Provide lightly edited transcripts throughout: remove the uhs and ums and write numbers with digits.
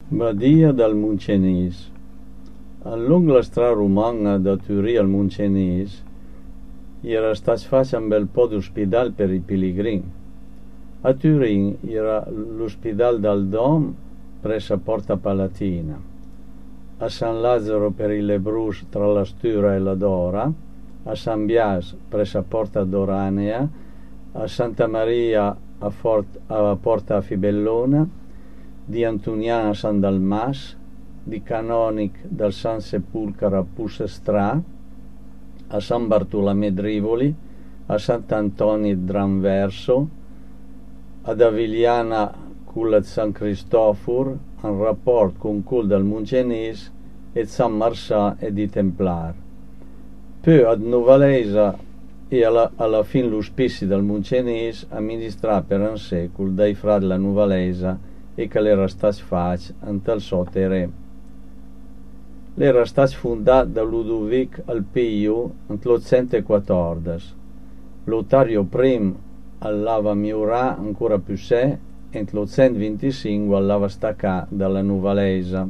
Badia del Moncenis. Lungo la strada romana da Turí al Moncenis era stat fatto un bel po' d'ospedal per i pellegrini. A Turin era l'ospedale del Dom presso Porta Palatina, a San Lazzaro per i lebbrosi tra la Stura e la Dora, a San Bias presso Porta Doranea, a Santa Maria a Porta Fibellona, di Antuniana a San Dalmas, di Canonic del San Sepulcro a Pussestrà, a San Bartolomé Drivoli, a Sant'Antonio Dranverso, ad Avigliana cul San Cristoforo, in rapport con cul del Moncenis e San Marsà e di Templar. Poi ad Novalesa e alla fin l'ospici del Moncenis amministrat per un secolo dai frati la Novalesa e che l'era stat fatto in tal sotere. L'era stat fondat da Ludovic al Pio nel 814. Lotario I all'ava miurà ancora più sé e nel 825 all'ava staccà dalla Novalesa.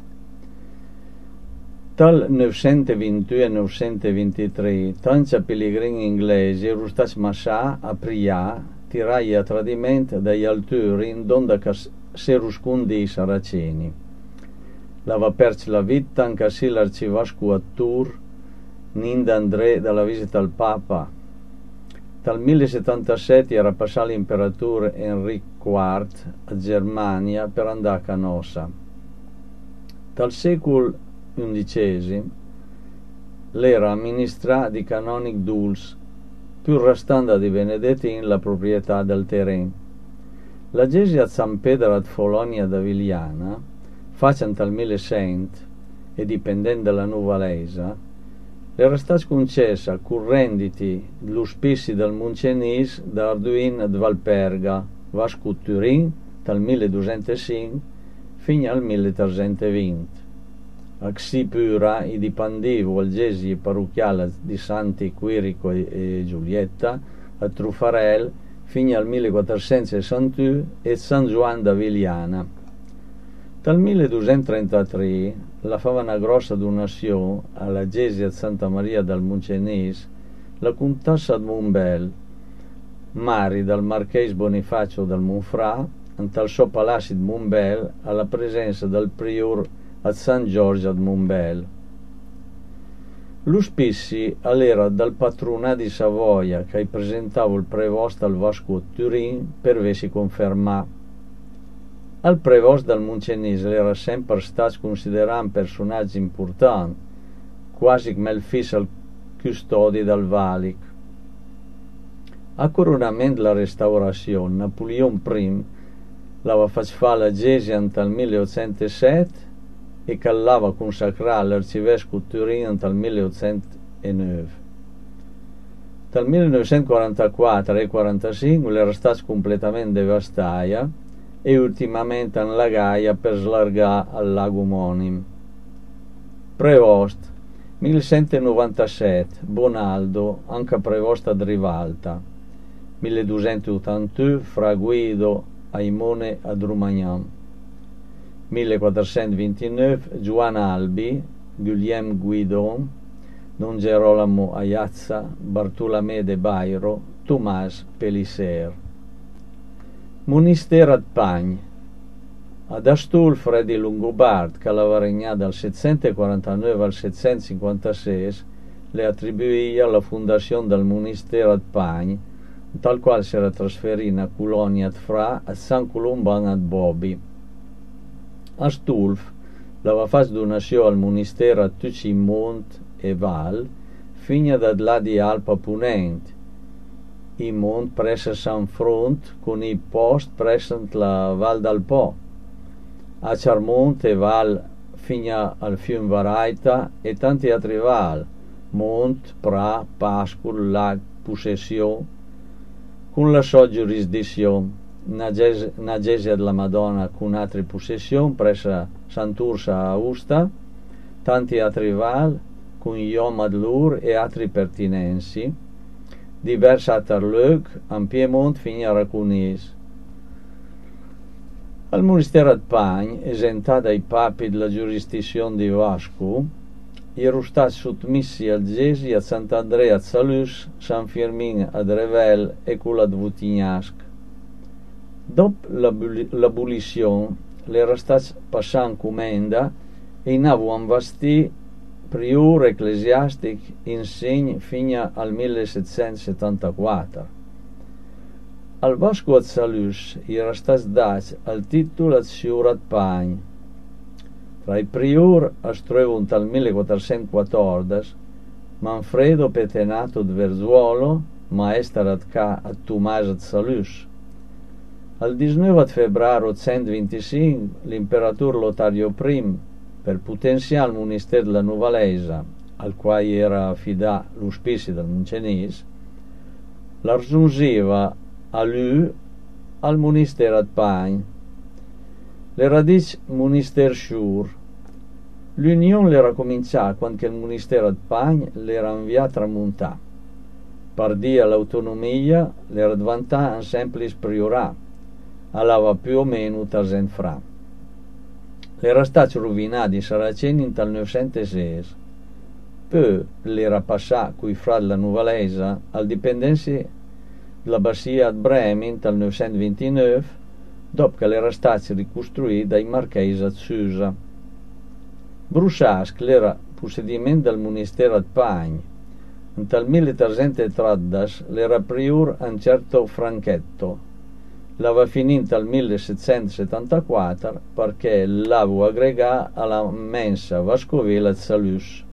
Dal 922 e 923 tanti pellegrini inglesi erano stati massati a Prià, tirati a tradimento dagli altori in donde che si ruscondi i saraceni. L'aveva perso la vita anche se l'arcivescovo a Tours, Ninda André, dalla visita al Papa. Dal 1077 era passato l'imperatore Enrico IV a Germania per andare a Canossa. Dal secolo XI l'era amministrata di Canonic Dulce, più restando di Benedetti la proprietà del terreno. La chiesa a San Pedro ad Folonia d'Avigliana, facendo al 1100 e dipendente dalla Novalesa, era stata concessa con renditi l'ospici del Moncenis da Arduin ad Valperga, Vasco Turin, dal 1205 fino al 1320. A Xipura i dipendevo al gesi parrocchiale di Santi Quirico e Giulietta, a Trufarel fino al 1461 e San Juan d'Avigliana. Dal 1233 la fava una grossa donazione alla chiesa di Santa Maria del Moncenis la contessa di Montbel, Mari dal marchese Bonifacio del Monfrà, dal suo palazzo di Montbel alla presenza del prior a San Giorgio di Montbel. L'ospici all'era dal patronato di Savoia che presentava il prevosto al Vasco Turin per vesi confermà. Al prevosto del Moncenis era sempre stato considerato un personaggio importante, quasi come il figlio al custode del Valic. A coronamento della restaurazione, Napoleon I l'aveva fatto fare la chiesa nel 1807 e che l'aveva consacrata all'arcivescovo Turin nel 1809. Dal 1944 e 1945 era stata completamente devastata e ultimamente allagata per slargare al lago omonimo. Prevost 1197 Bonaldo, anche prevost ad Rivalta. 1281 Fra Guido Aimone ad Romagnan. 1429 Giovanna Albi, Guillaume Guidon, Don Gerolamo Aiazza, Bartolomé de Bairo, Tomàs Pellicer. Monastero ad Pagny. Ad Astolfo di Lungobard, che l'aveva regnato dal 749 al 756, le attribuì la fondazione del monastero ad Pagny, tal quale si era trasferito in colonia ad Fra a San Colomban ad Bobi. Astolfo l'aveva fatto donazione al monastero a tutti i monti e val, fino ad là di Alpa Punente, i monti presso San Front con i post presso la Val d'Al Po, a Charmonte e Val fino al fiume Varaita e tanti altri val, Mont, Pra, Pascul, Lac, Possession, con la sua giurisdizione. Una chiesa della Madonna con altre possessioni presso Sant'Ursa a Usta, tanti altri val con Iom ad Lur e altri pertinensi, diversi a Tarleuc, in Piemonte fino a Raconis. Al monastero de Pagn, esentato dai papi della giurisdizione di Vasco, erano stati sottomessi al Gesi a Sant'Andrea a Salus, San Firmin ad Revel e Cula de Vutignasc. Dopo l'abolizione, era stato passato in comenda e in avevano investito prior ecclesiastic in segno fino al 1774. Al Vasco a Salus era stato dato il titolo di Siura de Pagn. Tra i prior es trova dal 1414 Manfredo Petenato de Verzuolo, maestro ad ca a Tomàs de Salus. Il 19 febbraio 125 l'imperatore Lotario I, per potenziare il monastero della Nuvalesa, al quale era affidato l'auspicio del Moncenis, l'assunziva a lui al monastero de Pagn. Le radici monastero Schur. L'unione era cominciata quando il monastero de Pagn l'era inviato a tramontare. Per dia l'autonomia l'era diventata un semplice priorato, allava più o meno 300 francs. L'era stato rovinato i saraceni nel 906. Poi l'era passato coi frati della Nuvalesa al dipendenza dell'abbazia di Bremen nel 929, dopo che l'era stato ricostruito dai marchesi di Susa. Brusasc l'era possedimento del monastero de Pagn. Nel 1330 l'era prior un certo Franchetto. L'aveva finito nel 1774 perché l'aveva aggregato alla mensa vescovile di Salus.